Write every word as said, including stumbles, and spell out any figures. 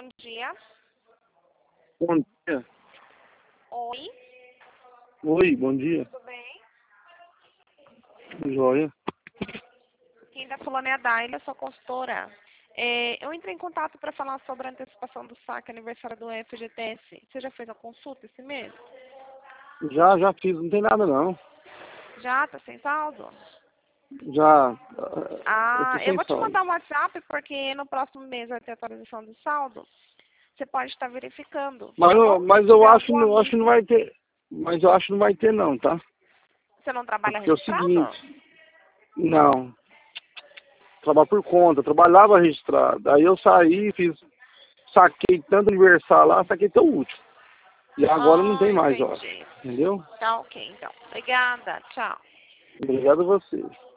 Bom dia. Bom dia. Oi, Oi, bom dia. tudo bem? Joia. Quem está falando é a Daila, sua consultora. É, eu entrei em contato para falar sobre a antecipação do saque aniversário do F G T S. Você já fez a consulta esse mês? Já, já fiz, não tem nada não. Já? Tá sem saldo? Já, ah, eu tô Ah, eu sem vou te saldo. mandar um WhatsApp porque no próximo mês vai ter atualização do saldo. Você pode estar verificando, Mas, tá eu- bom? mas Se eu tiver acho, algum não- acho que não amigo, vai ter, mas eu acho que não vai ter não, tá? você não trabalha Porque é o registrado? seguinte, não, trabalho por conta, trabalhava registrado. Aí eu saí, fiz, saquei tanto aniversário lá, saquei tão útil. E agora não Ah, tem mais, ó. entendi. Entendeu? Tá ok, então. Obrigada. Tchau. Obrigado a você.